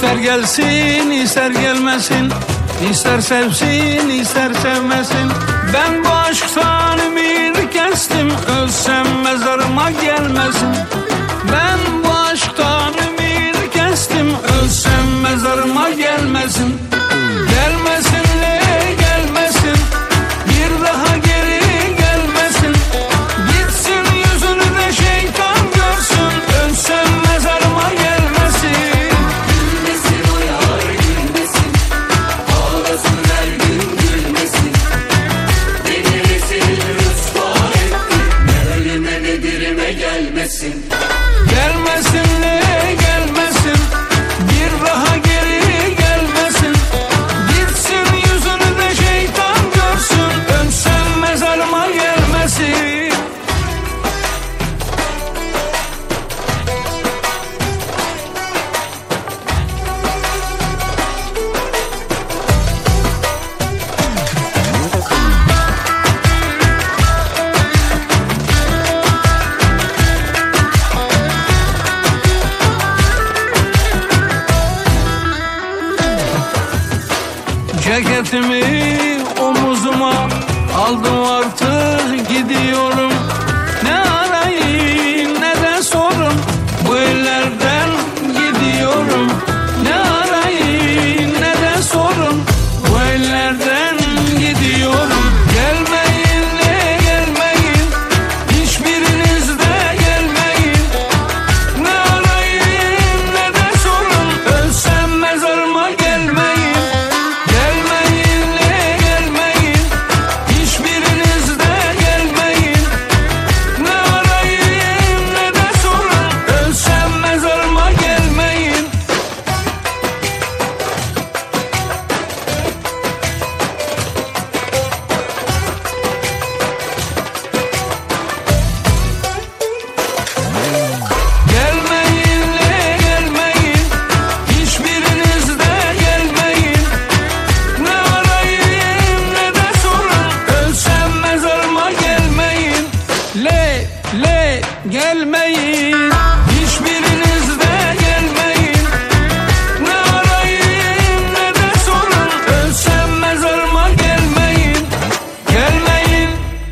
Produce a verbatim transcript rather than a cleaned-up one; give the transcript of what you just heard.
İster gelsin ister gelmesin, İster sevsin ister sevmesin. Ben bu aşktan ümidi kestim, ölsem mezarıma gelmesin. Ben bu aşktan ümidi kestim, ölsem mezarıma gelmesin. Gelmesin le gelmesin, bir daha geri gelmesin. Gitsin yüzünü de şeytan görsün, ölsem mezarıma gelmesin. Gülmesin o yar gülmesin, ağlasın her gün gülmesin. Beni rezil rüsva etti, ne ölüme ne dirime gelmesin. Gelmesin le gelmesin, bir daha geri gelmesin. Gitsin yüzünü de şeytan görsün, ölsem mezarıma gelmesin. Ceketimi omuzuma aldım, artık gidiyorum. Ne arayın ne de sorun, bu ellerden gidiyorum. Ne arayın ne de sorun, bu ellerden gidiyorum. Gelmeyin de gelmeyin, hiçbiriniz de gelmeyin. Ne arayın ne de sorun, ölsem mezarıma gelmeyin. Gelmeyin.